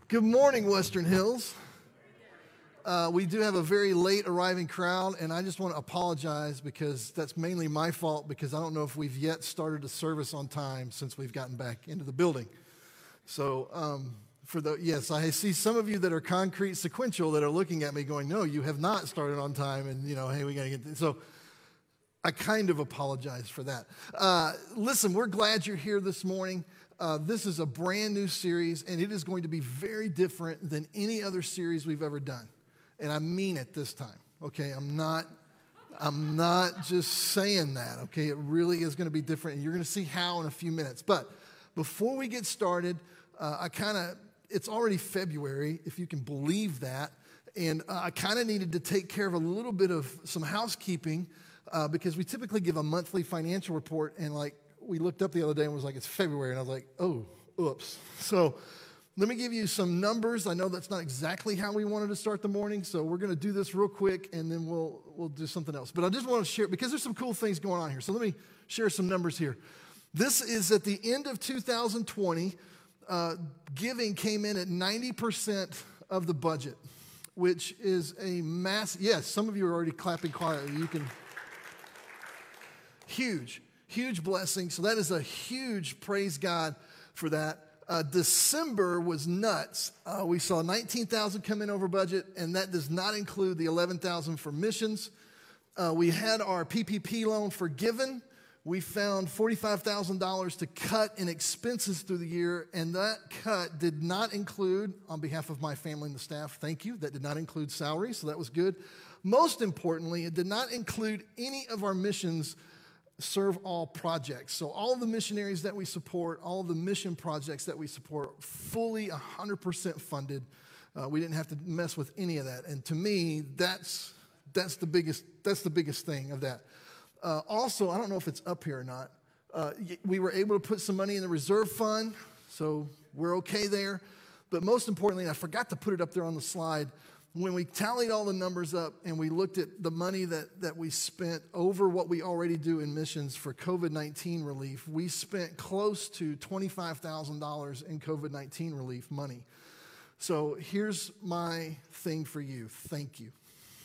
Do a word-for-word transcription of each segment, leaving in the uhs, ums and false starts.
Good morning, Western Hills. Uh, we do have a very late arriving crowd, and I just want to apologize because that's mainly my fault because I don't know if we've yet started a service on time since we've gotten back into the building. So, um, for the yes, I see some of you that are concrete sequential that are looking at me going, no, you have not started on time, and, you know, hey, we got to get this. So, I kind of apologize for that. Uh, listen, we're glad you're here this morning. Uh, this is a brand new series, and it is going to be very different than any other series we've ever done. And I mean it this time, okay? I'm not, I'm not just saying that, okay? It really is going to be different, and you're going to see how in a few minutes. But before we get started, uh, I kind of, it's already February, if you can believe that, and uh, I kind of needed to take care of a little bit of some housekeeping uh, because we typically give a monthly financial report, and like, we looked up the other day and was like, it's February. And I was like, oh, oops. So let me give you some numbers. I know that's not exactly how we wanted to start the morning. So we're going to do this real quick and then we'll we'll do something else. But I just want to share, because there's some cool things going on here. So let me share some numbers here. This is at the end of two thousand twenty. Uh, giving came in at ninety percent of the budget, which is a mass. Yes, some of you are already clapping quietly. You can. Huge. Huge blessing. So that is a huge praise God for that. Uh, December was nuts. Uh, we saw nineteen thousand come in over budget, and that does not include the eleven thousand for missions. Uh, we had our P P P loan forgiven. We found forty-five thousand dollars to cut in expenses through the year, and that cut did not include, on behalf of my family and the staff, thank you, that did not include salary, so that was good. Most importantly, it did not include any of our missions serve all projects. So all of the missionaries that we support, all of the mission projects that we support, fully one hundred percent funded. Uh, we didn't have to mess with any of that. And to me, that's that's the biggest that's the biggest thing of that. Uh, also, I don't know if it's up here or not. Uh, we were able to put some money in the reserve fund, so we're okay there. But most importantly, I forgot to put it up there on the slide. When we tallied all the numbers up and we looked at the money that, that we spent over what we already do in missions for COVID nineteen relief, we spent close to twenty-five thousand dollars in COVID nineteen relief money. So here's my thing for you. Thank you.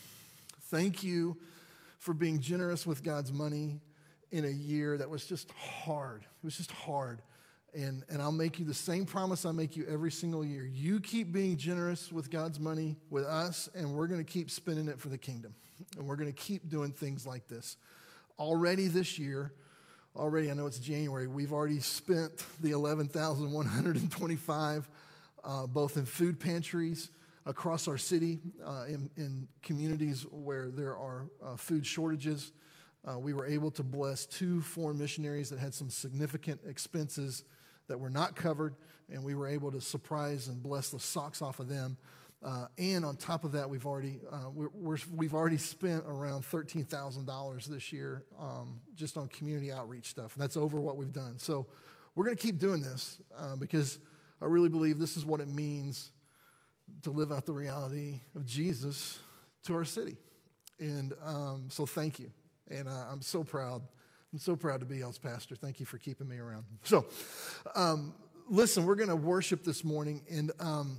Thank you for being generous with God's money in a year that was just hard. It was just hard. And, and I'll make you the same promise I make you every single year. You keep being generous with God's money with us, and we're going to keep spending it for the kingdom. And we're going to keep doing things like this. Already this year, already, I know it's January, we've already spent the eleven thousand one hundred twenty-five dollars uh, both in food pantries across our city, uh, in, in communities where there are uh, food shortages. Uh, we were able to bless two foreign missionaries that had some significant expenses that were not covered, and we were able to surprise and bless the socks off of them. Uh, and on top of that, we've already uh, we're, we're, we've already spent around thirteen thousand dollars this year um, just on community outreach stuff. And that's over what we've done. So we're going to keep doing this uh, because I really believe this is what it means to live out the reality of Jesus to our city. And um, so thank you. And uh, I'm so proud. I'm so proud to be y'all's pastor. Thank you for keeping me around. So, um, listen, we're going to worship this morning, and um,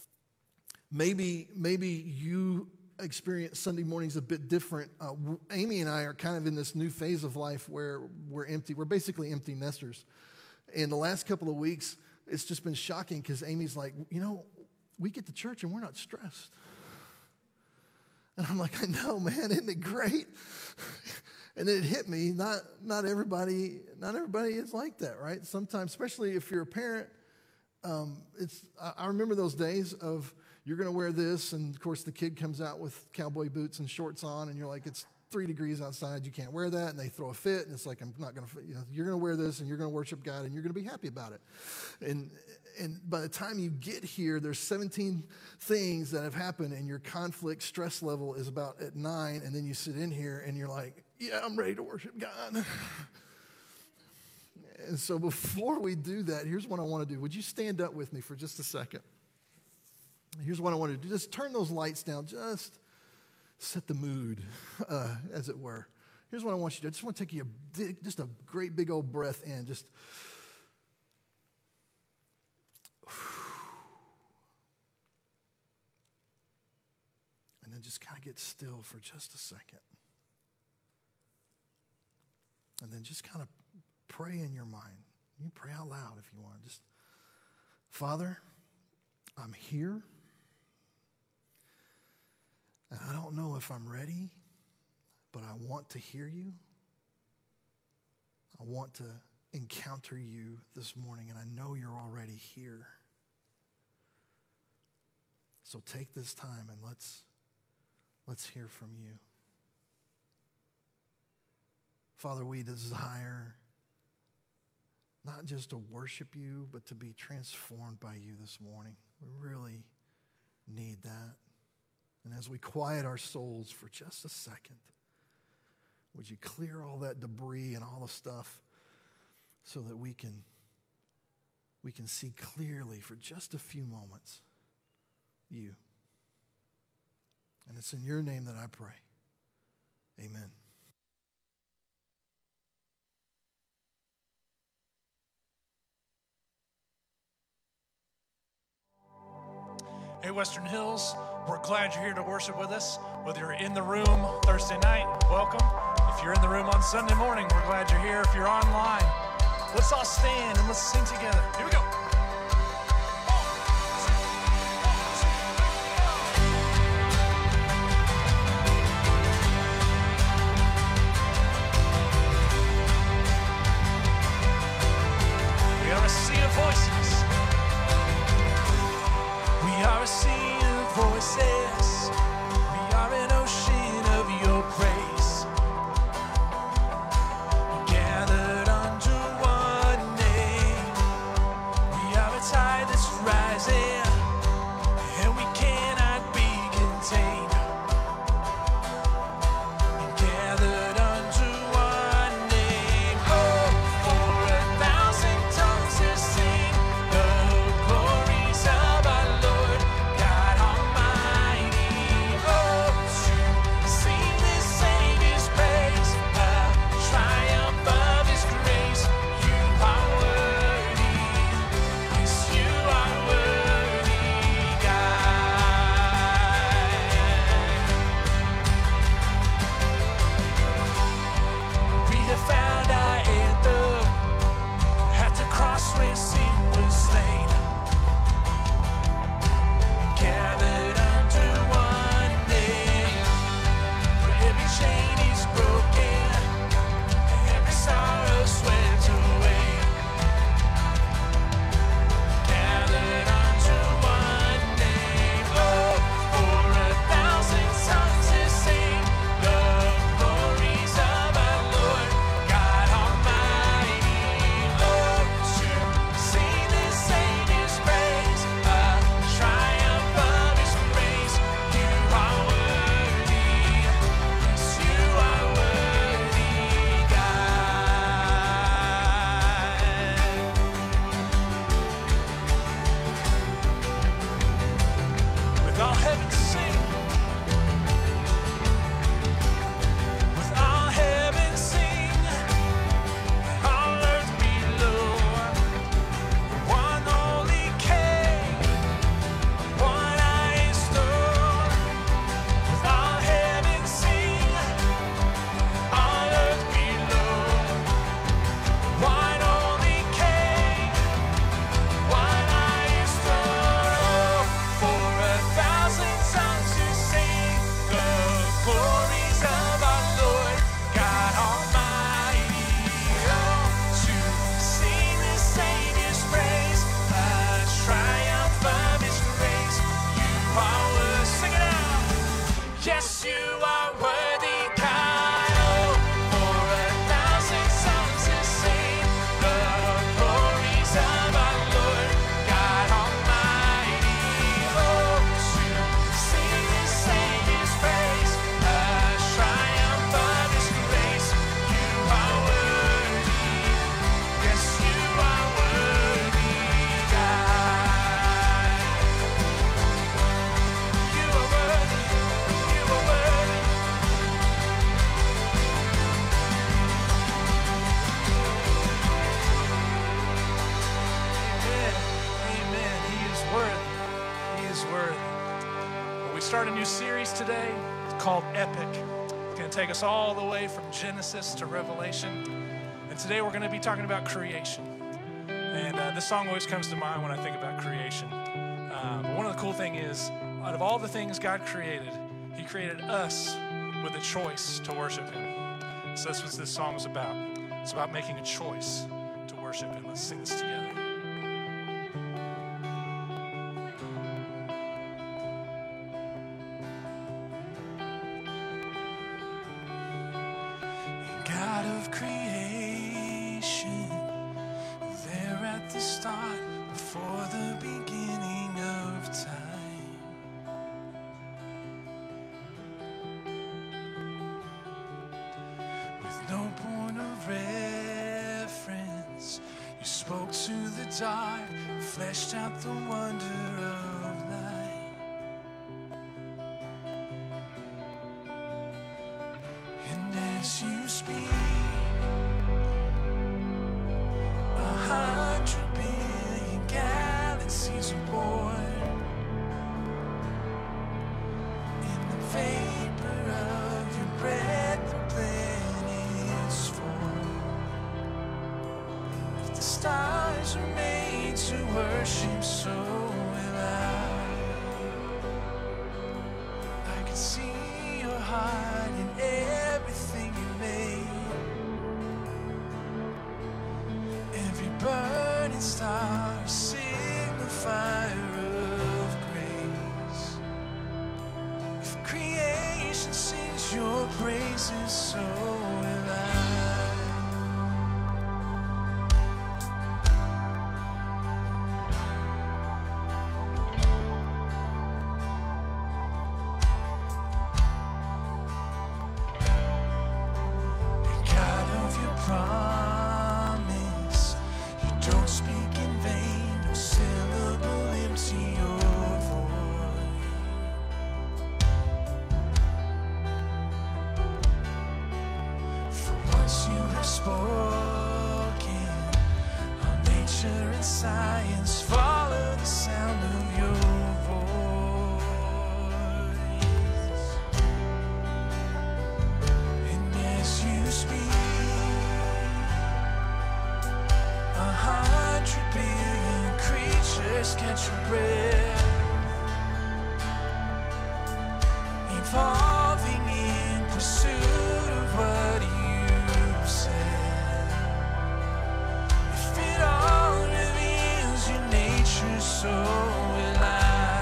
maybe maybe you experience Sunday mornings a bit different. Uh, Amy and I are kind of in this new phase of life where we're empty. We're basically empty nesters. And the last couple of weeks, it's just been shocking because Amy's like, you know, we get to church and we're not stressed. And I'm like, I know, man, isn't it great? And then it hit me, not not everybody, not everybody is like that, right? Sometimes, especially if you're a parent, um, it's I, I remember those days of you're going to wear this, and of course the kid comes out with cowboy boots and shorts on, and you're like, it's three degrees outside, you can't wear that, and they throw a fit, and it's like, I'm not going to, you know, you're going to wear this, and you're going to worship God, and you're going to be happy about it. And and by the time you get here, there's seventeen things that have happened, and your conflict stress level is about at nine, and then you sit in here, and you're like, yeah, I'm ready to worship God. And so before we do that, here's what I want to do. Would you stand up with me for just a second? Here's what I want to do. Just turn those lights down. Just set the mood, uh, as it were. Here's what I want you to do. I just want to take you a, just a great big old breath in. Just and just kind of get still for just a second. And then just kind of pray in your mind. You can pray out loud if you want. Just, Father, I'm here. And I don't know if I'm ready, but I want to hear you. I want to encounter you this morning, and I know you're already here. So take this time and let's, let's hear from you. Father, we desire not just to worship you, but to be transformed by you this morning. We really need that. And as we quiet our souls for just a second, would you clear all that debris and all the stuff so that we can, we can see clearly for just a few moments you. And it's in your name that I pray. Amen. Hey, Western Hills, we're glad you're here to worship with us. Whether you're in the room Thursday night, welcome. If you're in the room on Sunday morning, we're glad you're here. If you're online, let's all stand and let's sing together. Here we go. We are a sea of voices. We are a sea of voices. We are an ocean of your praise. Gathered under one name. We are a tide that's rising, and we cannot be contained. Gathered under one name. Oh, for a thousand tongues to sing the glories of our Lord God Almighty. Oh, to sing this Savior's praise, the triumph of His grace. You are worthy, yes, you are worthy, God. We have found our anthem at the cross where sin was slain. Gathered under one name, where every chain is broken, every sorrow swept away. Gathered under one name, oh, for a thousand tongues to sing the glories of our Lord God Almighty. Oh, to sing this Savior's praise, a triumph of His grace. You are worthy, yes, you are worthy, God. With all heaven sing, with all heaven sing, all earth below. One holy King, one highest throne. With all heaven sing, all earth below. One holy King, one highest throne. Oh, for a thousand we start a new series today. It's called Epic. It's going to take us all the way from Genesis to Revelation. And today we're going to be talking about creation. And uh, this song always comes to mind when I think about creation. Uh, but one of the cool things is, out of all the things God created, he created us with a choice to worship him. So that's what this song is about. It's about making a choice to worship him. Let's sing this together. God of creation, there at the start, before the beginning of time. With no point of reference, you spoke to the dark, fleshed out the wonder of light. And as you speak, a hundred billion galaxies are born. In the vapor of your breath, the planets form. If the stars are made to worship, so will I. I can see your heart in everything you made. Every burning star, a signifier of grace. If creation sings your praises, so will I. God of your promise, you don't speak in vain, no syllable empty your voice. For once you have spoken, all nature and science follow the sound of your voice. And as you speak, a hundred billion creatures catch your breath, evolving in pursuit of what you've said. If it all reveals your nature, so will I.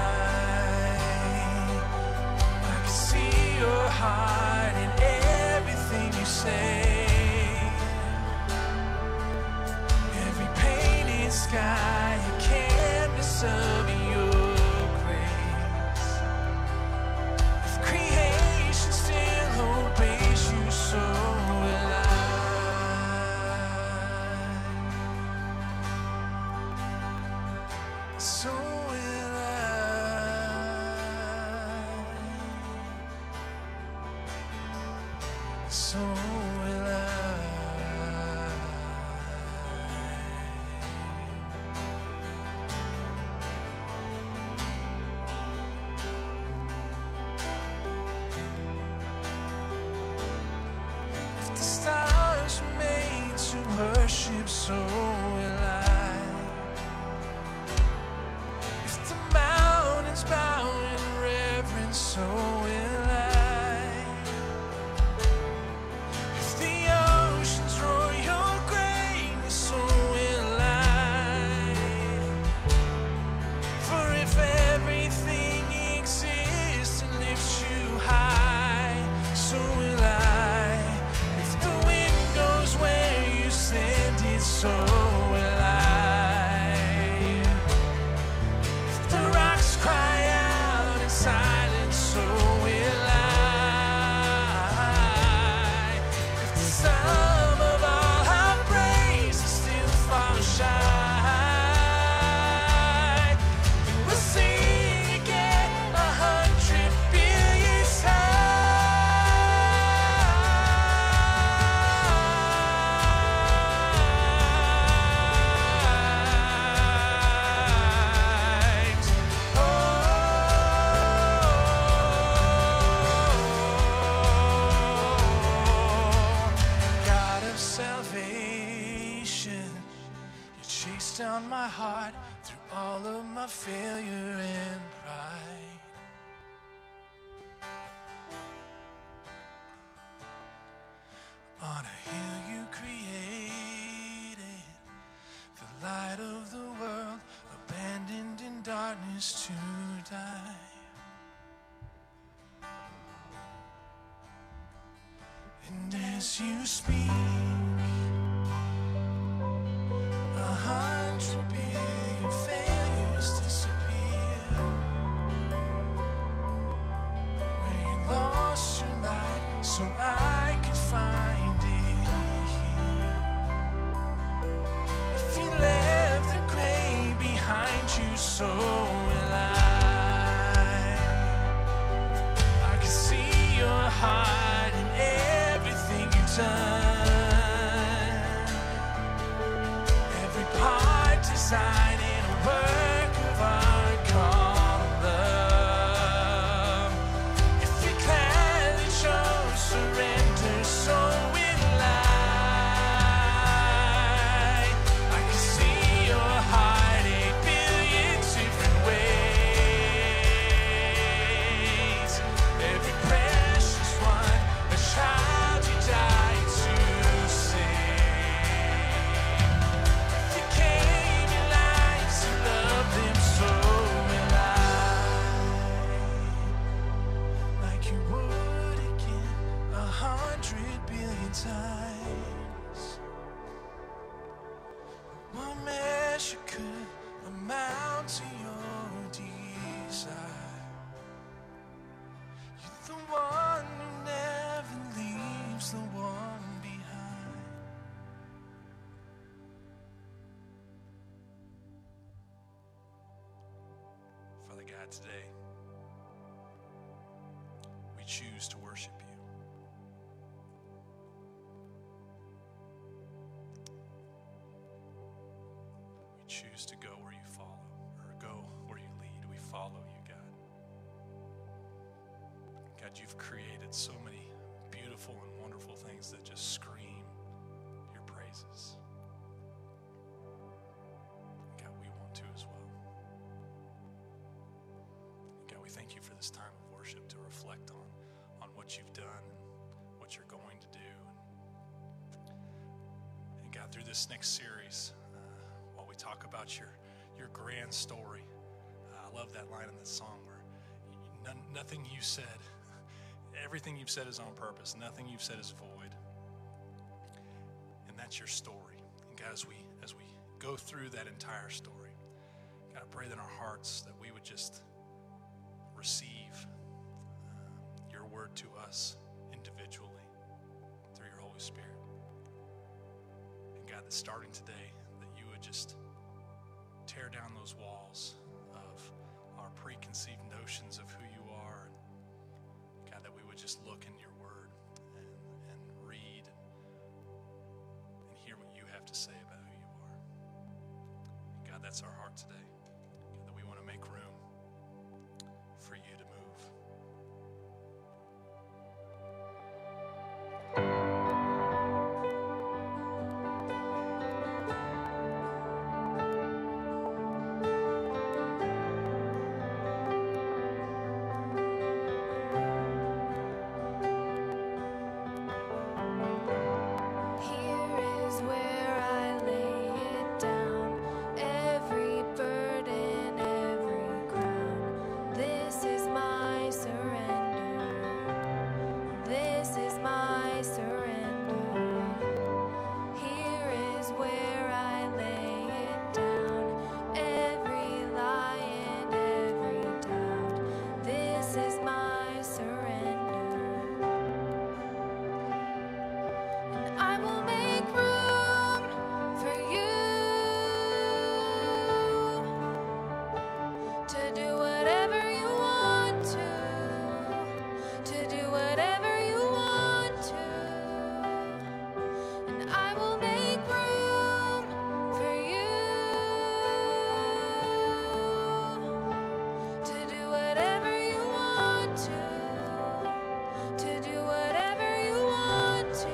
I can see your heart in everything you say. Every painted sky, a canvas of your grace. If creation still obeys you, so will I. So will I. So will I. If the stars were made to worship, so will I. If the mountains bow in reverence, so will I. If the oceans roar your greatness, so will I. For if everything exists and lifts you high, so will I. If the wind goes where you send it, so will I. If the rocks cry out in silence, so and pride. On a hill you created, the light of the world, abandoned in darkness to die. And as you speak, a hundred billion failures disappear. Where you lost your light, so I could find it here. If you left the grave behind you, so will I. I can see your heart in everything you've done. Every part designed in a work of art called love. If you gladly chose surrender, so will I. I can see your heart a billion different ways. Every precious one, a child you died to save. You gave your life to love them, so will I. Like you would again, a hundred billion times. What measure could amount to your desire? You're the one who never leaves the one behind. Father God, today we choose to worship you. We choose to go where you follow, or go where you lead. We follow you, God. God, you've created so many beautiful and wonderful things that just scream your praises. God, we want to as well. God, we thank you for this time of worship to reflect on, on what you've done and what you're going to do. And God, through this next series, uh, while we talk about your, your grand story, uh, I love that line in the song where none, nothing you said, everything you've said is on purpose. Nothing you've said is void. And that's your story. And God, as we, as we go through that entire story, God, I pray that in our hearts that we would just receive uh, your word to us individually through your Holy Spirit. And God, that starting today, that you would just tear down those walls of our preconceived notions of who you are. And God, that we would just look in your word and, and read and, and hear what you have to say about who you are. And God, that's our heart today. God, that we want to make room for you to move. Here is where I lay it down, every burden, every crown. This is my surrender. This is my surrender. Here is where I lay it down, every lie and every doubt. This is my surrender. And I will make room for you to do whatever you want to, to do whatever you want to. And I will make room for you to do whatever you want to, to do whatever you want to.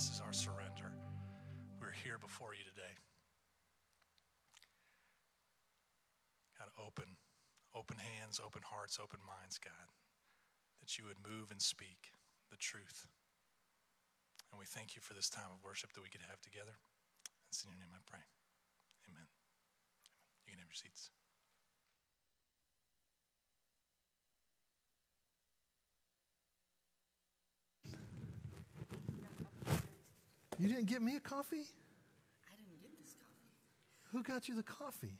This is our surrender. We're here before you today. God, open, open hands, open hearts, open minds, God, that you would move and speak the truth. And we thank you for this time of worship that we could have together. It's in your name I pray. Amen. You can have your seats. You didn't get me a coffee? I didn't get this coffee. Who got you the coffee?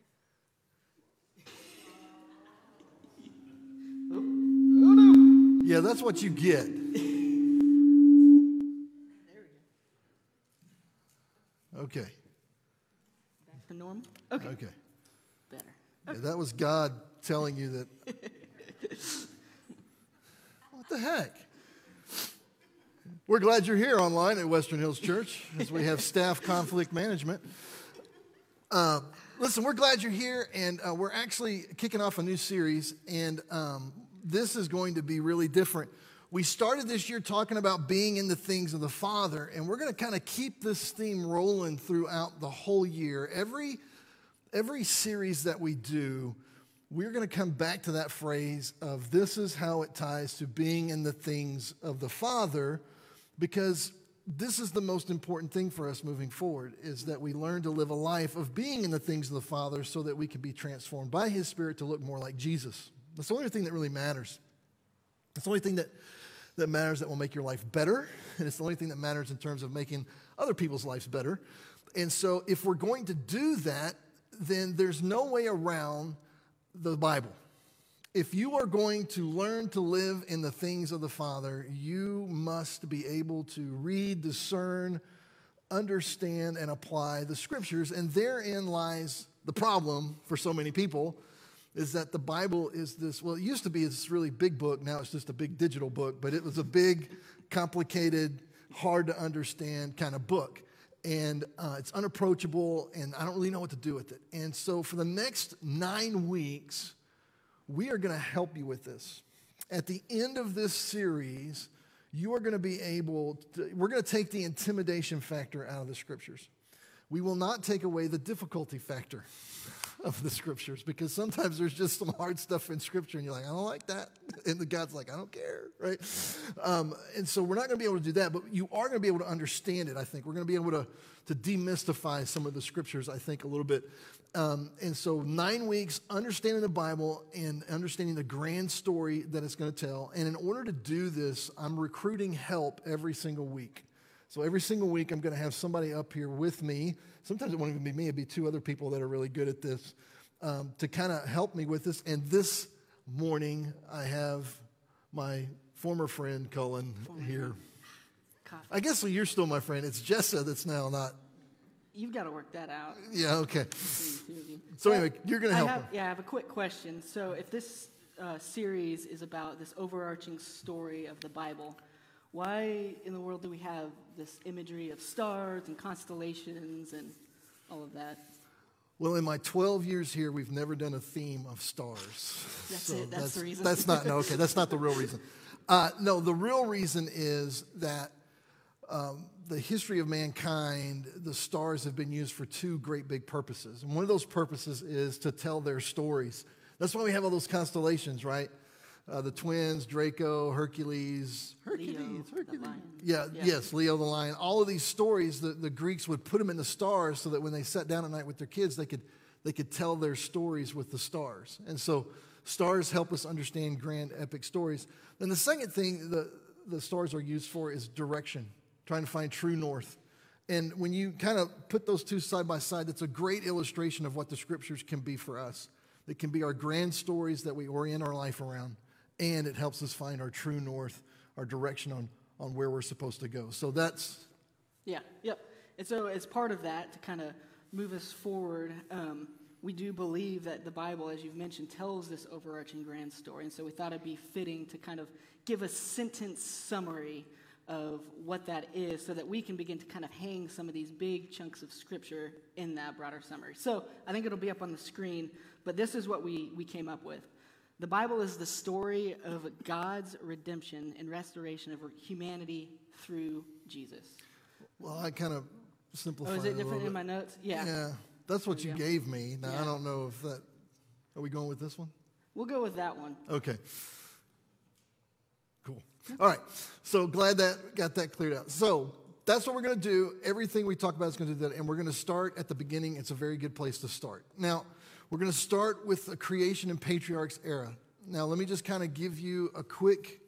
My wife. Yeah, that's what you get. There we go. Okay. Back to normal? Okay. Okay. Better. Yeah, that was God telling you that. What the heck? We're glad you're here online at Western Hills Church as we have staff conflict management. Uh, listen, we're glad you're here, and uh, we're actually kicking off a new series, and um, this is going to be really different. We started this year talking about being in the things of the Father, and we're going to kind of keep this theme rolling throughout the whole year. Every, every series that we do, we're going to come back to that phrase of this is how it ties to being in the things of the Father, because this is the most important thing for us moving forward, is that we learn to live a life of being in the things of the Father so that we can be transformed by His Spirit to look more like Jesus. That's the only thing that really matters. It's the only thing that, that matters that will make your life better, and it's the only thing that matters in terms of making other people's lives better. And so if we're going to do that, then there's no way around the Bible. If you are going to learn to live in the things of the Father, you must be able to read, discern, understand, and apply the Scriptures. And therein lies the problem for so many people, is that the Bible is this, well, it used to be this really big book. Now it's just a big digital book. But it was a big, complicated, hard to understand kind of book. And uh, it's unapproachable, and I don't really know what to do with it. And so for the next nine weeks, we are going to help you with this. At the end of this series, you are going to be able to, we're going to take the intimidation factor out of the Scriptures. We will not take away the difficulty factor of the Scriptures, because sometimes there's just some hard stuff in Scripture and you're like, I don't like that. And the God's like, I don't care, right? Um, and so we're not going to be able to do that, but you are going to be able to understand it, I think. We're going to be able to, to demystify some of the Scriptures, I think, a little bit. Um, and so nine weeks, understanding the Bible and understanding the grand story that it's going to tell. And in order to do this, I'm recruiting help every single week. So every single week, I'm going to have somebody up here with me. Sometimes it won't even be me. It'd be two other people that are really good at this um, to kind of help me with this. And this morning, I have my former friend, Cullen, Former here. Coffee. I guess you're still my friend. It's Jessa that's now not. You've got to work that out. Yeah, okay. between the two of you. So anyway, you're going to I help have, him. Yeah, I have a quick question. So if this uh, series is about this overarching story of the Bible, why in the world do we have this imagery of stars and constellations and all of that? Well, in my twelve years here, we've never done a theme of stars. That's it. That's the reason. That's not, no, okay, that's not the real reason. Uh, no, the real reason is that um, the history of mankind, the stars have been used for two great big purposes. And one of those purposes is to tell their stories. That's why we have all those constellations, right? Uh, the twins, Draco, Hercules. Hercules, Leo, the Hercules. lion. Yeah, Yeah. yes, Leo the lion. All of these stories, the, the Greeks would put them in the stars so that when they sat down at night with their kids, they could, they could tell their stories with the stars. And so stars help us understand grand epic stories. Then the second thing the, the stars are used for is direction, trying to find true north. And when you kind of put those two side by side, that's a great illustration of what the Scriptures can be for us. It can be our grand stories that we orient our life around, and it helps us find our true north, our direction on, on where we're supposed to go. So that's... Yeah, yep. And so as part of that, to kind of move us forward, um, we do believe that the Bible, as you've mentioned, tells this overarching grand story. And so we thought it'd be fitting to kind of give a sentence summary of what that is so that we can begin to kind of hang some of these big chunks of Scripture in that broader summary. So I think it'll be up on the screen, but this is what we, we came up with. The Bible is the story of God's redemption and restoration of humanity through Jesus. Well, I kind of simplified Oh, is it a little different in bit. my notes? Yeah. Yeah, that's what There you we go. gave me. Now, Yeah. I don't know if that, are we going with this one? We'll go with that one. Okay. Cool. All right. So glad that got that cleared out. So that's what we're going to do. Everything we talk about is going to do that. And we're going to start at the beginning. It's a very good place to start. Now, we're going to start with the creation and patriarchs era. Now, let me just kind of give you a quick,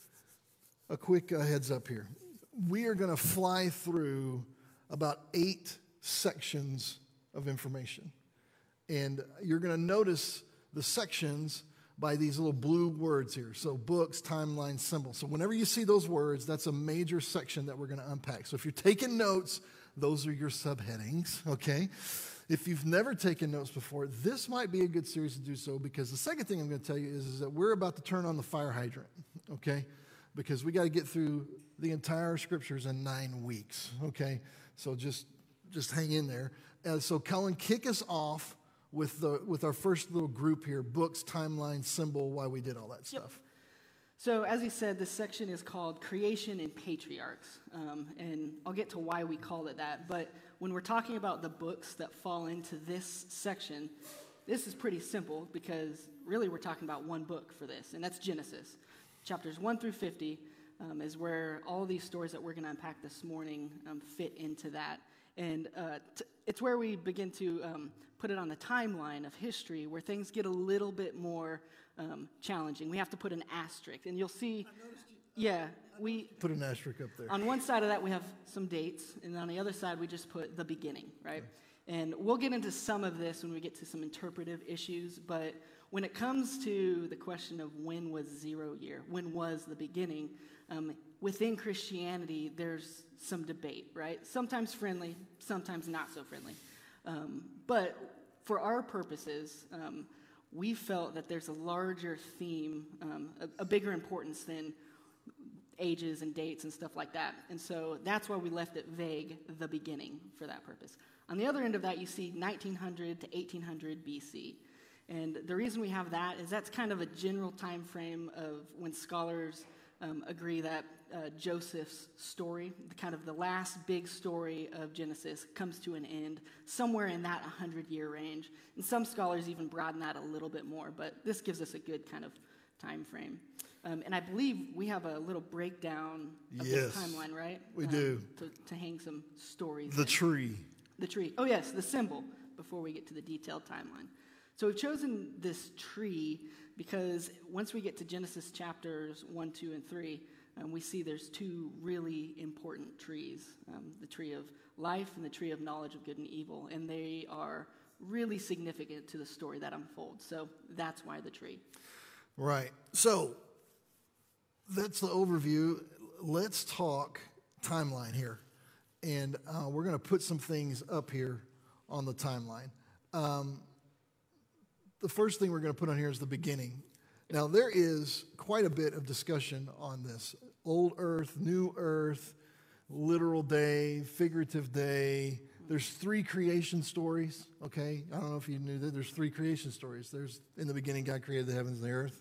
a quick uh, heads up here. We are going to fly through about eight sections of information. And you're going to notice the sections by these little blue words here. So books, timeline, symbols. So whenever you see those words, that's a major section that we're going to unpack. So if you're taking notes, those are your subheadings, okay? If you've never taken notes before, this might be a good series to do so, because the second thing I'm going to tell you is, is that we're about to turn on the fire hydrant, okay? Because we got to get through the entire scriptures in nine weeks, okay? So just, just hang in there. And so Colin, kick us off with the with our first little group here, books, timeline, symbol, why we did all that stuff. So, as he said, this section is called Creation and Patriarchs. Um, and I'll get to why we call it that. But when we're talking about the books that fall into this section, this is pretty simple, because really we're talking about one book for this, and that's Genesis. Chapters one through fifty um, is where all these stories that we're going to unpack this morning um, fit into that. And uh, t- it's where we begin to um, put it on the timeline of history, where things get a little bit more um, challenging. We have to put an asterisk, and you'll see, yeah, we, Put an asterisk up there. on one side of that we have some dates, and on the other side we just put the beginning, right? And we'll get into some of this when we get to some interpretive issues, but when it comes to the question of when was zero year, when was the beginning, um, within Christianity there's some debate, right? Sometimes friendly, sometimes not so friendly. Um, but for our purposes, um, we felt that there's a larger theme, um, a, a bigger importance than ages and dates and stuff like that. And so that's why we left it vague, the beginning, for that purpose. On the other end of that, you see nineteen hundred to eighteen hundred B C. And the reason we have that is that's kind of a general time frame of when scholars um, agree that uh, Joseph's story, the kind of the last big story of Genesis, comes to an end somewhere in that hundred-year range. And some scholars even broaden that a little bit more, but this gives us a good kind of time frame. Um, and I believe we have a little breakdown of Yes, this timeline, right? we Um, do. To, to hang some stories The in. tree. The tree. Oh, yes, the symbol, before we get to the detailed timeline. So we've chosen this tree because once we get to Genesis chapters one, two, and three, um, we see there's two really important trees, um, the tree of life and the tree of knowledge of good and evil, and they are really significant to the story that unfolds. So that's why the tree. Right. So that's the overview. Let's talk timeline here. And uh, we're going to put some things up here on the timeline. Um, the first thing we're going to put on here is the beginning. Now, there is quite a bit of discussion on this. Old earth, new earth, literal day, figurative day. There's three creation stories, okay? I don't know if you knew that. There's three creation stories. There's, in the beginning, God created the heavens and the earth.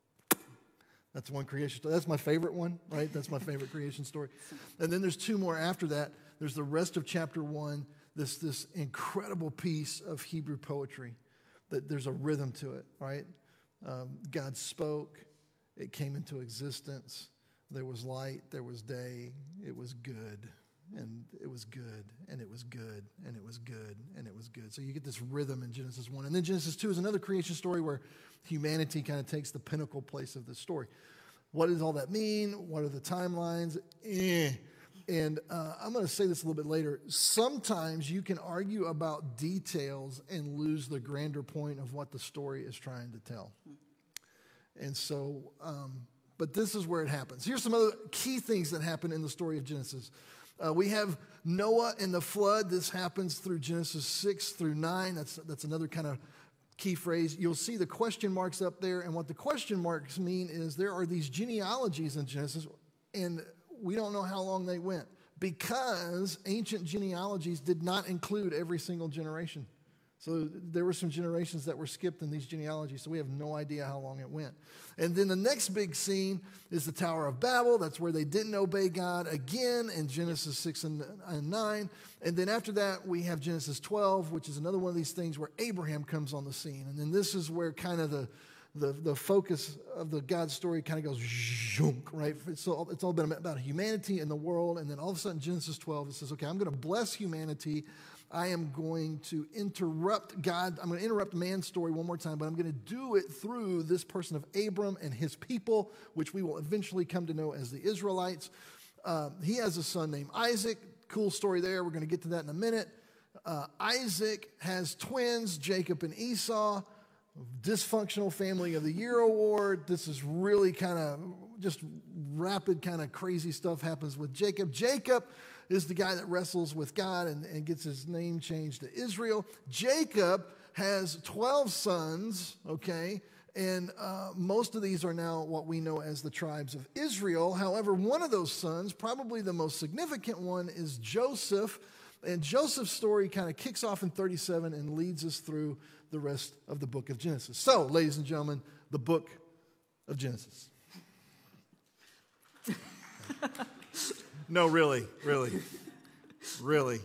That's one creation story. That's my favorite one, right? That's my favorite creation story. And then there's two more after that. There's the rest of chapter one, this, this incredible piece of Hebrew poetry that there's a rhythm to it, right? Um, God spoke. It came into existence. There was light. There was day. It was good. And it was good. And it was good. And it was good. And it was good. So you get this rhythm in Genesis one. And then Genesis two is another creation story where humanity kind of takes the pinnacle place of this story. What does all that mean? What are the timelines? Eh. And uh, I'm going to say this a little bit later. Sometimes you can argue about details and lose the grander point of what the story is trying to tell. And so, um, but this is where it happens. Here's some other key things that happen in the story of Genesis. Uh, we have Noah and the flood. This happens through Genesis six through nine. That's, that's another kind of key phrase. You'll see the question marks up there. And what the question marks mean is there are these genealogies in Genesis, and we don't know how long they went because ancient genealogies did not include every single generation. So there were some generations that were skipped in these genealogies, so we have no idea how long it went. And then the next big scene is the Tower of Babel. That's where they didn't obey God again in Genesis six and nine. And then after that, we have Genesis twelve, which is another one of these things where Abraham comes on the scene. And then this is where kind of the, the, the focus of the God story kind of goes zhunk, right? It's all, it's all been about humanity and the world. And then all of a sudden, Genesis twelve, it says, okay, I'm going to bless humanity. I am going to interrupt God. I'm going to interrupt man's story one more time, but I'm going to do it through this person of Abram and his people, which we will eventually come to know as the Israelites. Uh, he has a son named Isaac. Cool story there. We're going to get to that in a minute. Uh, Isaac has twins, Jacob and Esau. Dysfunctional Family of the Year award. This is really kind of just rapid, kind of crazy stuff happens with Jacob. Jacob is the guy that wrestles with God and, and gets his name changed to Israel. Jacob has twelve sons, okay, and uh, most of these are now what we know as the tribes of Israel. However, one of those sons, probably the most significant one, is Joseph. And Joseph's story kind of kicks off in thirty-seven and leads us through the rest of the book of Genesis. So, ladies and gentlemen, the book of Genesis. No, really, really, really.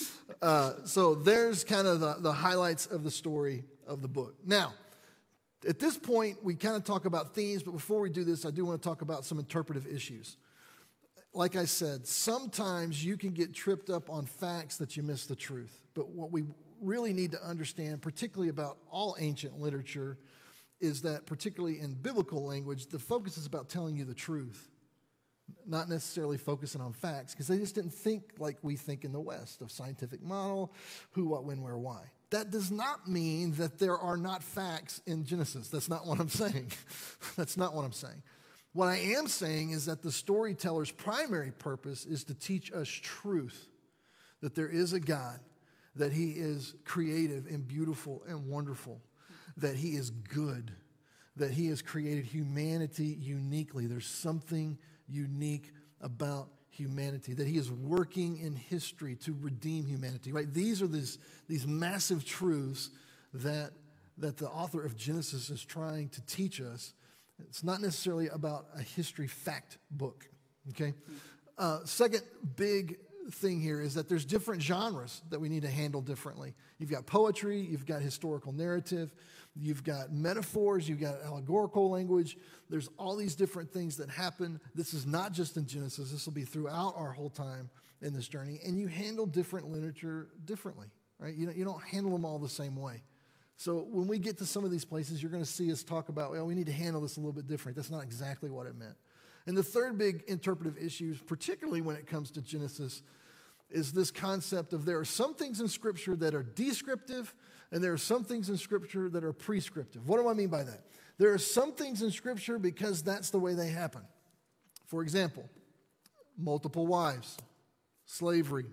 Uh, so there's kind of the, the highlights of the story of the book. Now, at this point, we kind of talk about themes, but before we do this, I do want to talk about some interpretive issues. Like I said, sometimes you can get tripped up on facts that you miss the truth. But what we really need to understand, particularly about all ancient literature, is that particularly in biblical language, the focus is about telling you the truth, not necessarily focusing on facts, because they just didn't think like we think in the West of scientific model, who, what, when, where, why. That does not mean that there are not facts in Genesis. That's not what I'm saying. That's not what I'm saying. What I am saying is that the storyteller's primary purpose is to teach us truth, that there is a God, that he is creative and beautiful and wonderful, that he is good, that he has created humanity uniquely. There's something unique about humanity, that he is working in history to redeem humanity, right? These are these, these massive truths that, that the author of Genesis is trying to teach us. It's not necessarily about a history fact book, okay? Uh, second big thing here is that there's different genres that we need to handle differently. You've got poetry, you've got historical narrative, you've got metaphors, you've got allegorical language. There's all these different things that happen. This is not just in Genesis. This will be throughout our whole time in this journey. And you handle different literature differently, right? You don't, you don't handle them all the same way. So when we get to some of these places, you're going to see us talk about, well, we need to handle this a little bit different. That's not exactly what it meant. And the third big interpretive issue, particularly when it comes to Genesis, is this concept of there are some things in Scripture that are descriptive, and there are some things in Scripture that are prescriptive. What do I mean by that? There are some things in Scripture because that's the way they happen. For example, multiple wives, slavery.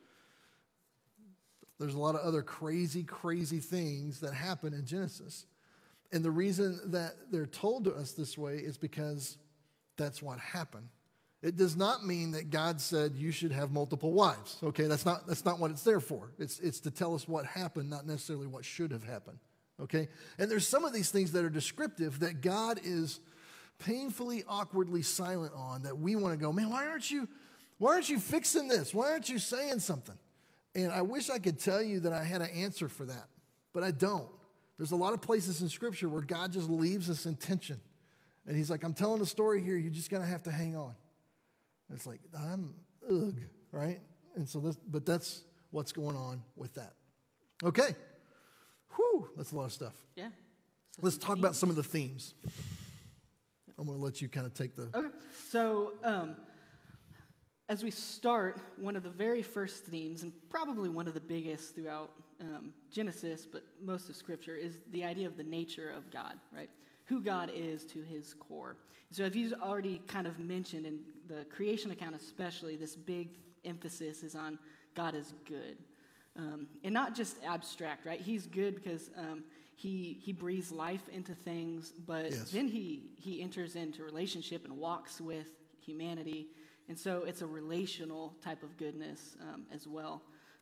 There's a lot of other crazy, crazy things that happen in Genesis. And the reason that they're told to us this way is because that's what happened. It does not mean that God said you should have multiple wives. Okay, that's not, that's not what it's there for. It's, it's to tell us what happened, not necessarily what should have happened. Okay? And there's some of these things that are descriptive that God is painfully, awkwardly silent on, that we want to go, man, why aren't you, why aren't you fixing this? Why aren't you saying something? And I wish I could tell you that I had an answer for that, but I don't. There's a lot of places in Scripture where God just leaves us in tension. And he's like, I'm telling a story here, you're just going to have to hang on. And it's like, I'm, ugh, right? And so this, but that's what's going on with that. Okay. Whew, that's a lot of stuff. Yeah. So Let's talk about some of the themes. I'm going to let you kind of take the... Okay. So, um, as we start, one of the very first themes, and probably one of the biggest throughout um, Genesis, but most of Scripture, is the idea of the nature of God, right? Who God is to his core. So as you've already kind of mentioned, in the creation account especially, this big emphasis is on God is good. Um, and not just abstract, right? He's good because um, he he breathes life into things, but yes. then he, he enters into relationship and walks with humanity. And so it's a relational type of goodness um, as well.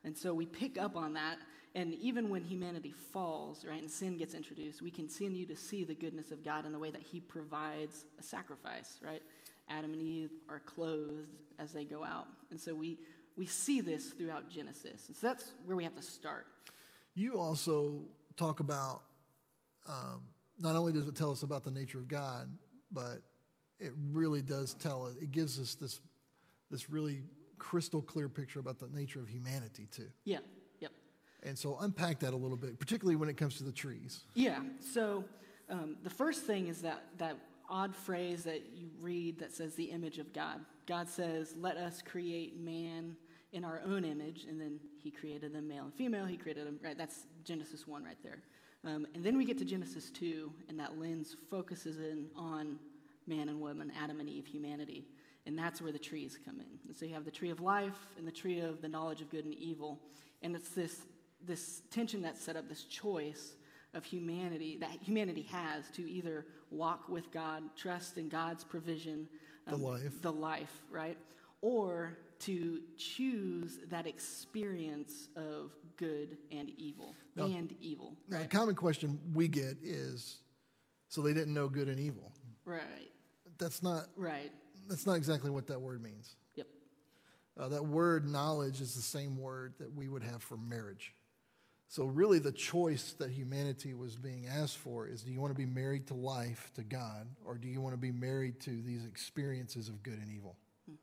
And so we pick up on that, and even when humanity falls, right, and sin gets introduced, we continue to see the goodness of God in the way that he provides a sacrifice, right? Adam and Eve are clothed as they go out. And so we, we see this throughout Genesis. And so that's where we have to start. You also talk about, um, not only does it tell us about the nature of God, but it really does tell us, it gives us this, this really crystal clear picture about the nature of humanity too. Yeah, yep. And so unpack that a little bit, particularly when it comes to the trees. Yeah, so um, the first thing is that, that odd phrase that you read that says the image of God. God says, let us create man in our own image, and then he created them male and female, he created them, right? That's Genesis one right there. Um, and then we get to Genesis two, and that lens focuses in on man and woman, Adam and Eve, humanity. And that's where the trees come in. And so you have the tree of life and the tree of the knowledge of good and evil. And it's this, this tension that's set up, this choice of humanity, that humanity has to either walk with God, trust in God's provision. The life. The life, right? Or to choose that experience of good and evil, Now- and evil. Now, a Right? common question we get is, so they didn't know good and evil. Right, That's not, right. that's not exactly what that word means. Yep. Uh, that word knowledge is the same word that we would have for marriage. So really the choice that humanity was being asked for is, do you want to be married to life, to God, or do you want to be married to these experiences of good and evil? Hmm.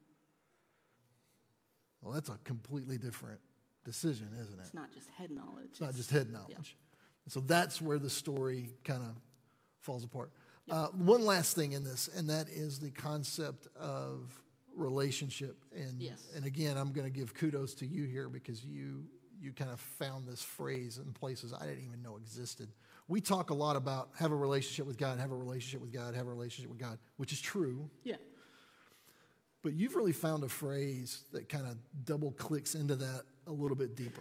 Well, that's a completely different decision, isn't it? It's not just head knowledge. It's not just head knowledge. So that's where the story kind of falls apart. Uh, one last thing in this, and that is the concept of relationship. And, Yes. and again, I'm going to give kudos to you here because you you kind of found this phrase in places I didn't even know existed. We talk a lot about have a relationship with God, have a relationship with God, have a relationship with God, which is true. Yeah. But you've really found a phrase that kind of double clicks into that a little bit deeper.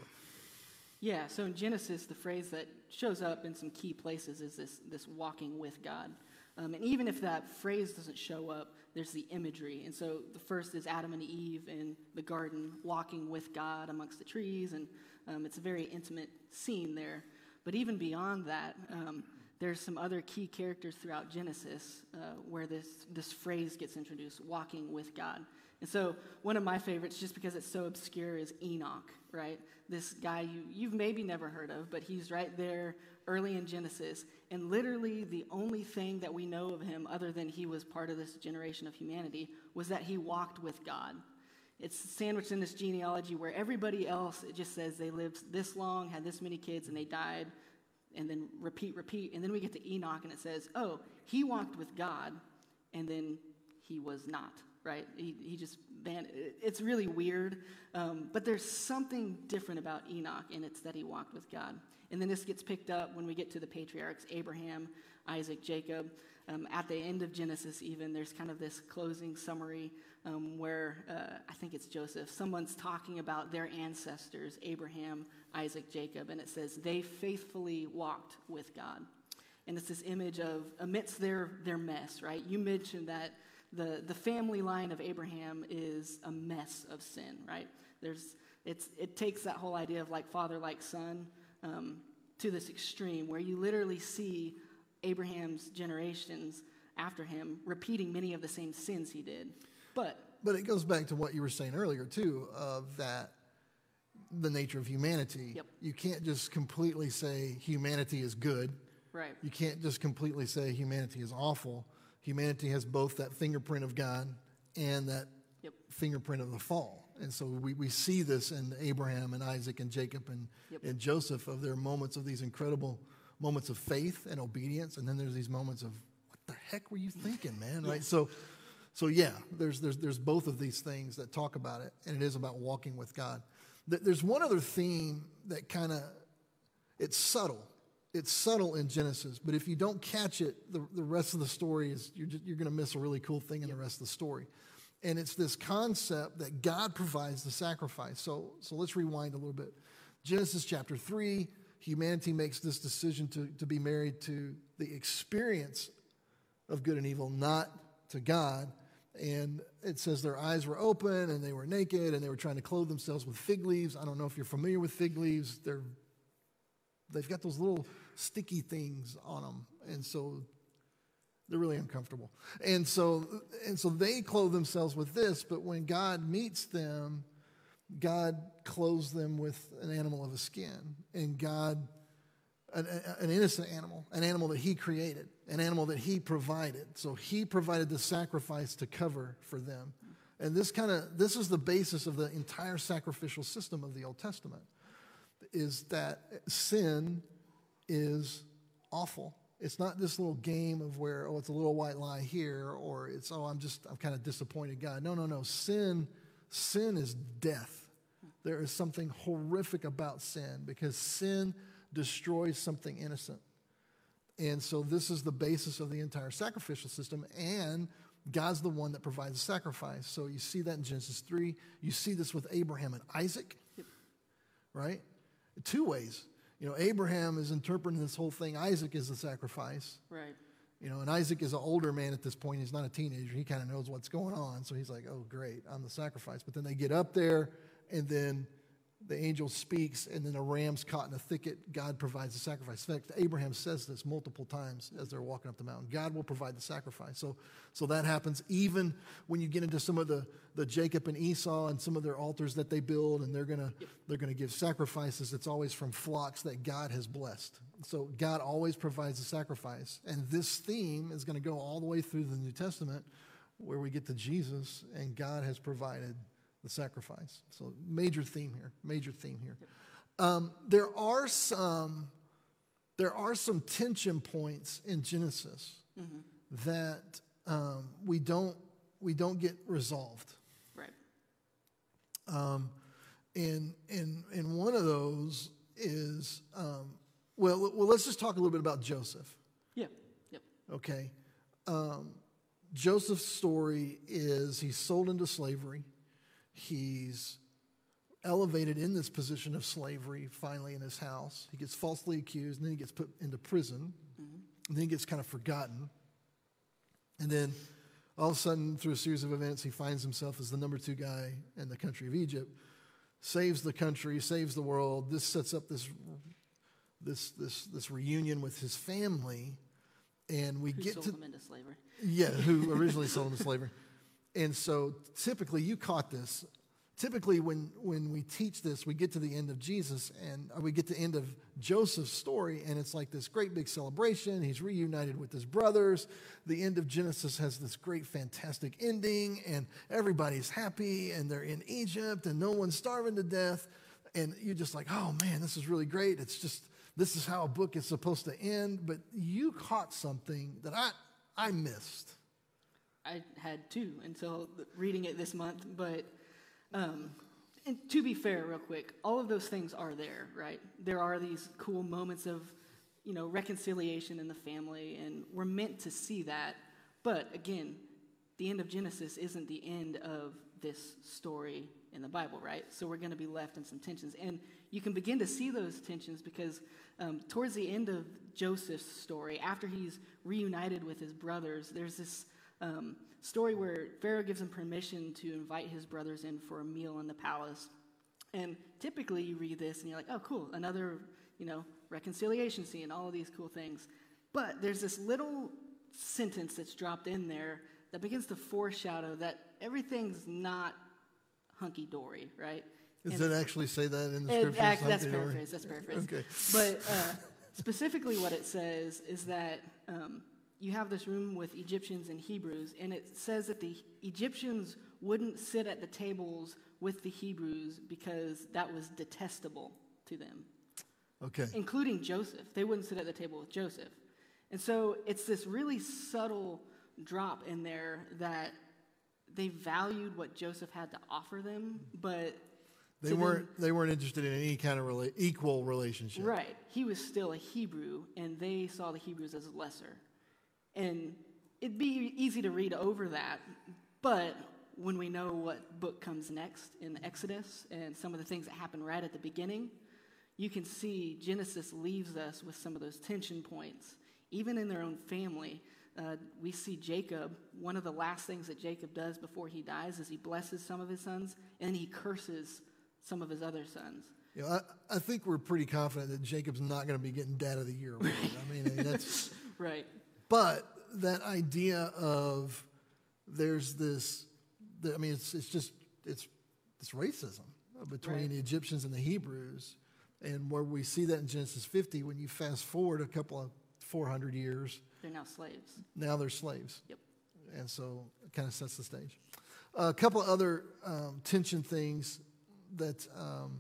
Yeah, so in Genesis, the phrase that shows up in some key places is this, this walking with God. Um, and even if that phrase doesn't show up, there's the imagery. And so the first is Adam and Eve in the garden walking with God amongst the trees, and um, it's a very intimate scene there. But even beyond that, um, there's some other key characters throughout Genesis uh, where this, this phrase gets introduced, walking with God. And so one of my favorites, just because it's so obscure, is Enoch, right? This guy you, you've maybe never heard of, but he's right there early in Genesis. And literally the only thing that we know of him, other than he was part of this generation of humanity, was that he walked with God. It's sandwiched in this genealogy where everybody else, it just says they lived this long, had this many kids, and they died, and then repeat, repeat. And then we get to Enoch, and it says, oh, he walked with God, and then he was not. Right? He, he just, man, it's really weird. Um, but there's something different about Enoch, and it's that he walked with God. And then this gets picked up when we get to the patriarchs, Abraham, Isaac, Jacob. Um, at the end of Genesis even, there's kind of this closing summary um, where, uh, I think it's Joseph, someone's talking about their ancestors, Abraham, Isaac, Jacob, and it says, they faithfully walked with God. And it's this image of, amidst their, their mess, right? You mentioned that The the family line of Abraham is a mess of sin, right? There's it's it takes that whole idea of like father like son um, to this extreme where you literally see Abraham's generations after him repeating many of the same sins he did. But But it goes back to what you were saying earlier too, of that the nature of humanity. Yep. You can't just completely say humanity is good. right, You can't just completely say humanity is awful. Humanity has both that fingerprint of God and that Yep. fingerprint of the fall. And so we, we see this in Abraham and Isaac and Jacob and, Yep. and Joseph of their moments of these incredible moments of faith and obedience. And then there's these moments of, what the heck were you thinking, man? Right? So, so yeah, there's, there's, there's both of these things that talk about it, and it is about walking with God. Th- There's one other theme that kind of, it's subtle. It's subtle in Genesis, but if you don't catch it, the, the rest of the story is, you're, just, you're going to miss a really cool thing in the rest of the story. And it's this concept that God provides the sacrifice. So, so let's rewind a little bit. Genesis chapter three, humanity makes this decision to, to be married to the experience of good and evil, not to God. And it says their eyes were open and they were naked and they were trying to clothe themselves with fig leaves. I don't know if you're familiar with fig leaves. They're, they've got those little sticky things on them. And so they're really uncomfortable. And so, and so they clothe themselves with this, but when God meets them, God clothes them with an animal of a skin. And God, an, an innocent animal, an animal that he created, an animal that he provided. So he provided the sacrifice to cover for them. And this kind of, this is the basis of the entire sacrificial system of the Old Testament, is that sin is awful. It's not this little game of where, oh, it's a little white lie here, or it's, oh, I'm just, I'm kind of disappointed God. No, no, no. Sin, sin is death. There is something horrific about sin because sin destroys something innocent. And so this is the basis of the entire sacrificial system, and God's the one that provides the sacrifice. So you see that in Genesis three. You see this with Abraham and Isaac, yep. Right? Two ways. You know, Abraham is interpreting this whole thing. Isaac is the sacrifice. Right. You know, and Isaac is an older man at this point. He's not a teenager. He kind of knows what's going on. So he's like, oh, great, I'm the sacrifice. But then they get up there, and then the angel speaks, and then a ram's caught in a thicket. God provides the sacrifice. In fact, Abraham says this multiple times as they're walking up the mountain. God will provide the sacrifice. So, so that happens even when you get into some of the, the Jacob and Esau and some of their altars that they build, and they're gonna they're gonna give sacrifices. It's always from flocks that God has blessed. So God always provides the sacrifice, and this theme is going to go all the way through the New Testament, where we get to Jesus, and God has provided the sacrifice. So major theme here, major theme here. Um, there are some, there are some tension points in Genesis mm-hmm. that um, we don't we don't get resolved. Right. Um, and and and one of those is um, well well let's just talk a little bit about Joseph. Yep. Yep. Okay. Um, Joseph's story is he's sold into slavery. He's elevated in this position of slavery finally in his house. He gets falsely accused, and then he gets put into prison. Mm-hmm. And then he gets kind of forgotten. And then all of a sudden, through a series of events, he finds himself as the number two guy in the country of Egypt, saves the country, saves the world. This sets up this this this this reunion with his family, and we who get sold to him into slavery. Yeah, who originally sold him into slavery. And so typically, you caught this. Typically, when, when we teach this, we get to the end of Jesus, and we get to the end of Joseph's story, and it's like this great big celebration. He's reunited with his brothers. The end of Genesis has this great, fantastic ending, and everybody's happy, and they're in Egypt, and no one's starving to death. And you're just like, oh, man, this is really great. It's just, this is how a book is supposed to end. But you caught something that I, I missed. I had two until reading it this month, but um, and to be fair, real quick, all of those things are there, right? There are these cool moments of, you know, reconciliation in the family, and we're meant to see that. But again, the end of Genesis isn't the end of this story in the Bible, right? So we're going to be left in some tensions, and you can begin to see those tensions because um, towards the end of Joseph's story, after he's reunited with his brothers, there's this Um, story where Pharaoh gives him permission to invite his brothers in for a meal in the palace. And typically you read this and you're like, oh, cool, another, you know, reconciliation scene, all of these cool things. But there's this little sentence that's dropped in there that begins to foreshadow that everything's not hunky-dory, right? Does and it actually say that in the it, scripture? Act, that's paraphrase, that's paraphrase. Okay. But uh, specifically what it says is that um, you have this room with Egyptians and Hebrews, and it says that the Egyptians wouldn't sit at the tables with the Hebrews because that was detestable to them. Okay. Including Joseph. They wouldn't sit at the table with Joseph. And so it's this really subtle drop in there that they valued what Joseph had to offer them, but They weren't them, they weren't interested in any kind of rela- equal relationship. Right. He was still a Hebrew, and they saw the Hebrews as lesser. And it'd be easy to read over that, but when we know what book comes next in Exodus and some of the things that happen right at the beginning, you can see Genesis leaves us with some of those tension points, even in their own family. uh, we see Jacob, one of the last things that Jacob does before he dies is he blesses some of his sons, and he curses some of his other sons. You know, I, I think we're pretty confident that Jacob's not going to be getting Dad of the Year award. I mean, that's Right. But that idea of there's this, the, I mean, it's it's just it's it's racism between Right. the Egyptians and the Hebrews, and where we see that in Genesis fifty. When you fast forward a couple of four hundred years, They're now slaves. now they're slaves. Yep. And so it kind of sets the stage. a couple of other um, tension things that um,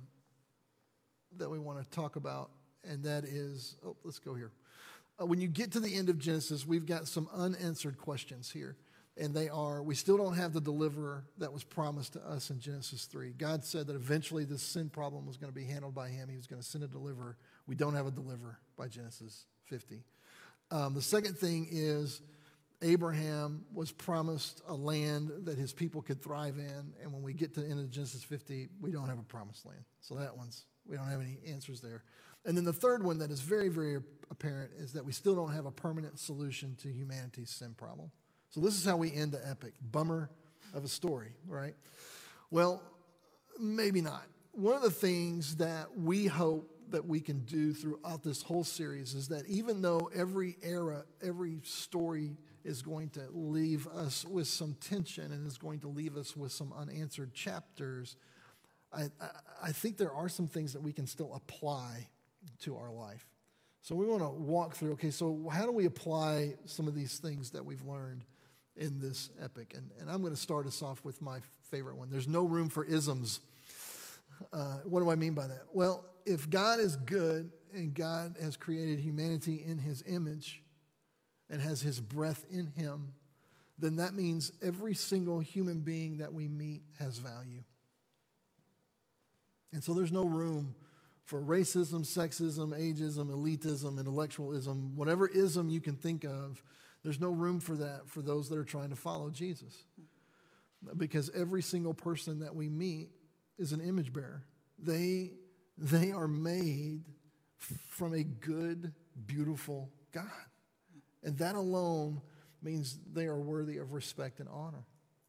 that we want to talk about, and that is, oh, let's go here. Uh, when you get to the end of Genesis, we've got some unanswered questions here. And they are, we still don't have the deliverer that was promised to us in Genesis three. God said that eventually this sin problem was going to be handled by him. He was going to send a deliverer. We don't have a deliverer by Genesis fifty. Um, the second thing is Abraham was promised a land that his people could thrive in. And when we get to the end of Genesis fifty, we don't have a promised land. So that one's, we don't have any answers there. And then the third one that is very, very apparent is that we still don't have a permanent solution to humanity's sin problem. So this is how we end the epic. Bummer of a story, right? Well, maybe not. One of the things that we hope that we can do throughout this whole series is that even though every era, every story is going to leave us with some tension and is going to leave us with some unanswered chapters, I, I, I think there are some things that we can still apply to our life. So we want to walk through, okay, so how do we apply some of these things that we've learned in this epic? And, and I'm going to start us off with my favorite one. There's no room for isms. Uh, what do I mean by that? Well, if God is good and God has created humanity in his image and has his breath in him, then that means every single human being that we meet has value. And so there's no room for racism, sexism, ageism, elitism, intellectualism, whatever ism you can think of. There's no room for that for those that are trying to follow Jesus. Because every single person that we meet is an image bearer. They, they are made from a good, beautiful God. And that alone means they are worthy of respect and honor.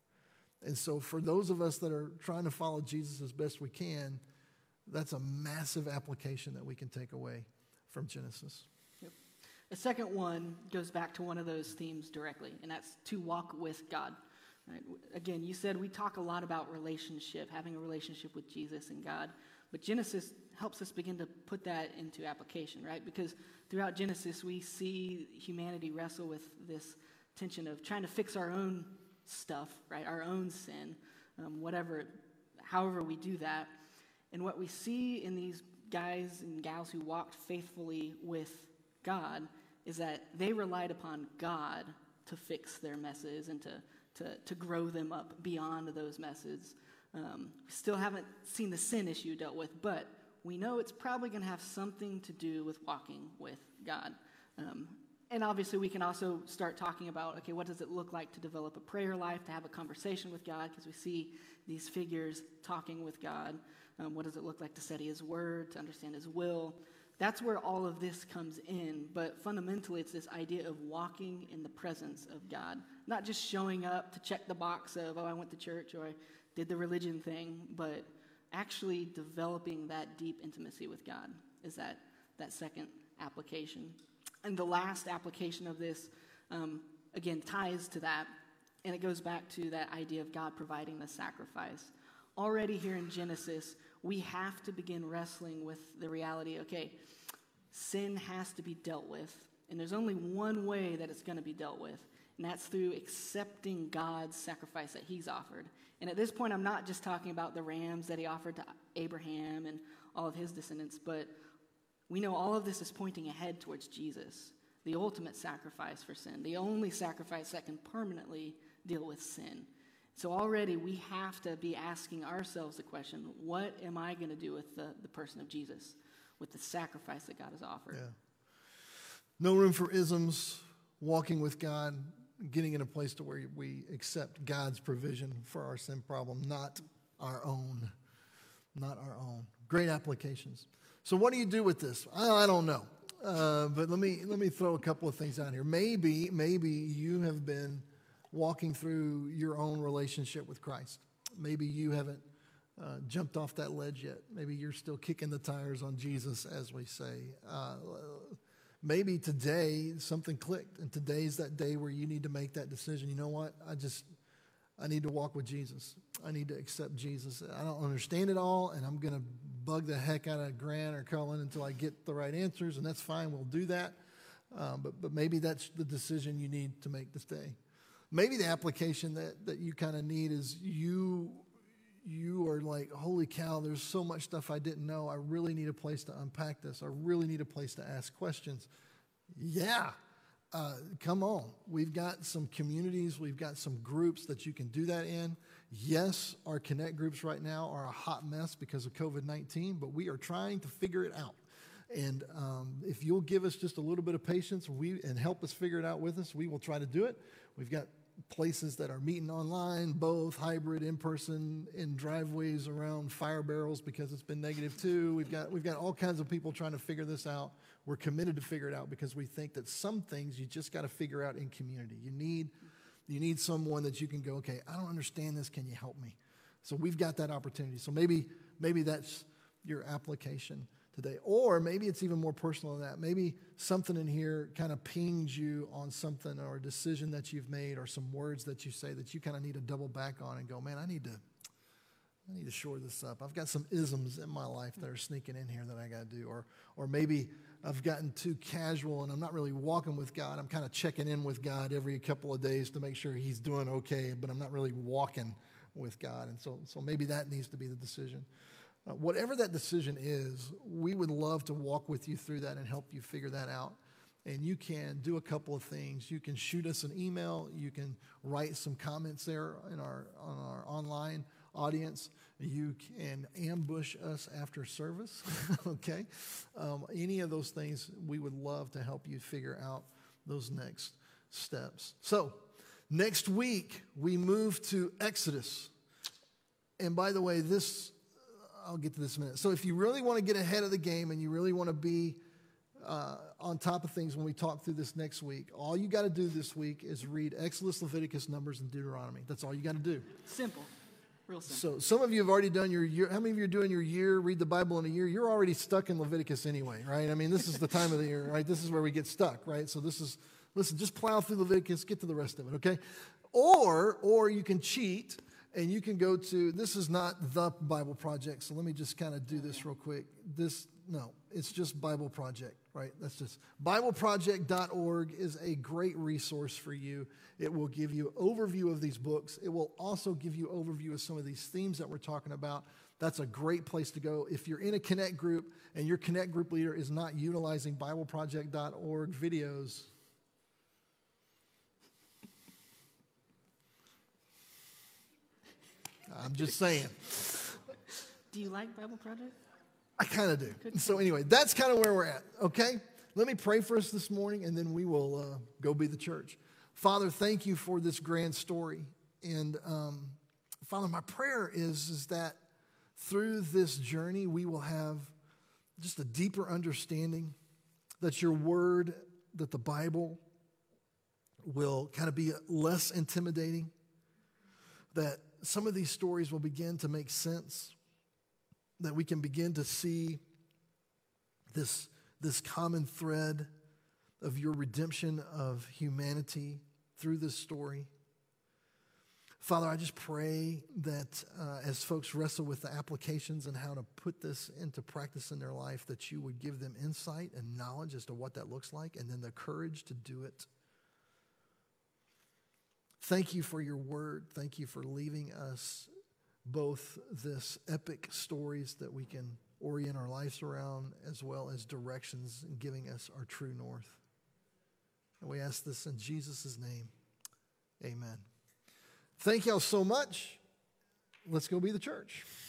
And so for those of us that are trying to follow Jesus as best we can, that's a massive application that we can take away from Genesis. Yep. The second one goes back to one of those themes directly, and that's to walk with God. Right? Again, you said we talk a lot about relationship, having a relationship with Jesus and God, but Genesis helps us begin to put that into application, right? Because throughout Genesis, we see humanity wrestle with this tension of trying to fix our own stuff, right? Our own sin, um, whatever, however we do that. And what we see in these guys and gals who walked faithfully with God is that they relied upon God to fix their messes and to, to, to grow them up beyond those messes. Um, we still haven't seen the sin issue dealt with, but we know it's probably going to have something to do with walking with God. Um, and obviously we can also start talking about, okay, what does it look like to develop a prayer life, to have a conversation with God, because we see these figures talking with God. Um, what does it look like to study his word, to understand his will? That's where all of this comes in. But fundamentally, it's this idea of walking in the presence of God. Not just showing up to check the box of, oh, I went to church or I did the religion thing, but actually developing that deep intimacy with God is that, that second application. And the last application of this, um, again, ties to that. And it goes back to that idea of God providing the sacrifice. Already here in Genesis, we have to begin wrestling with the reality, okay, sin has to be dealt with, and there's only one way that it's going to be dealt with, and that's through accepting God's sacrifice that he's offered. And at this point, I'm not just talking about the rams that he offered to Abraham and all of his descendants, but we know all of this is pointing ahead towards Jesus, the ultimate sacrifice for sin, the only sacrifice that can permanently deal with sin. So already we have to be asking ourselves the question, what am I going to do with the, the person of Jesus, with the sacrifice that God has offered? Yeah. No room for isms, walking with God, getting in a place to where we accept God's provision for our sin problem, not our own. Not our own. Great applications. So what do you do with this? I, I don't know. Uh, but let me let me throw a couple of things out here. Maybe maybe you have been walking through your own relationship with Christ. Maybe you haven't uh, jumped off that ledge yet. Maybe you're still kicking the tires on Jesus, as we say. Uh, maybe today something clicked, and today's that day where you need to make that decision. You know what? I just I need to walk with Jesus. I need to accept Jesus. I don't understand it all, and I'm going to bug the heck out of Grant or Cullen until I get the right answers, and that's fine. We'll do that. Um, but but maybe that's the decision you need to make this day. Maybe the application that, that you kind of need is you you are like, holy cow, there's so much stuff I didn't know. I really need a place to unpack this. I really need a place to ask questions. Yeah. Uh, come on. We've got some communities. We've got some groups that you can do that in. Yes, our Connect groups right now are a hot mess because of covid nineteen, but we are trying to figure it out. And um, if you'll give us just a little bit of patience we and help us figure it out with us, we will try to do it. We've got places that are meeting online, both hybrid, in-person, in driveways around fire barrels because it's been negative too. We've got we've got all kinds of people trying to figure this out. We're committed to figure it out because we think that some things you just got to figure out in community. You need you need someone that you can go, okay, I don't understand this. Can you help me? So we've got that opportunity. So maybe maybe that's your application today. Or maybe it's even more personal than that. Maybe something in here kind of pings you on something or a decision that you've made or some words that you say that you kind of need to double back on and go, man, I need to I need to shore this up. I've got some isms in my life that are sneaking in here that I got to do. Or or maybe I've gotten too casual and I'm not really walking with God. I'm kind of checking in with God every couple of days to make sure he's doing okay, but I'm not really walking with God. And so, so maybe that needs to be the decision. Uh, whatever that decision is, we would love to walk with you through that and help you figure that out. And you can do a couple of things. You can shoot us an email. You can write some comments there in our on our online audience. You can ambush us after service, okay? Um, any of those things, we would love to help you figure out those next steps. So, next week, we move to Exodus. And by the way, this, I'll get to this in a minute. So if you really want to get ahead of the game and you really want to be uh, on top of things when we talk through this next week, all you got to do this week is read Exodus, Leviticus, Numbers, and Deuteronomy. That's all you got to do. Simple. Real simple. So some of you have already done your year. How many of you are doing your year, read the Bible in a year? You're already stuck in Leviticus anyway, right? I mean, this is the time of the year, right? This is where we get stuck, right? So this is, listen, just plow through Leviticus, get to the rest of it, okay? Or, or you can cheat and you can go to, this is not the Bible Project, so let me just kind of do this real quick. This, no, it's just Bible Project, right? That's just, Bible Project dot org is a great resource for you. It will give you an overview of these books. It will also give you an overview of some of these themes that we're talking about. That's a great place to go. If you're in a Connect group and your Connect group leader is not utilizing Bible Project dot org videos, I'm just saying. Do you like Bible Project? I kind of do. So anyway, that's kind of where we're at, okay? Let me pray for us this morning, and then we will uh, go be the church. Father, thank you for this grand story. And um, Father, my prayer is, is that through this journey, we will have just a deeper understanding that your word, that the Bible will kind of be less intimidating, that some of these stories will begin to make sense, that we can begin to see this, this common thread of your redemption of humanity through this story. Father, I just pray that uh, as folks wrestle with the applications and how to put this into practice in their life, that you would give them insight and knowledge as to what that looks like, and then the courage to do it. Thank you for your word. Thank you for leaving us both this epic stories that we can orient our lives around, as well as directions and giving us our true north. And we ask this in Jesus' name. Amen. Thank y'all so much. Let's go be the church.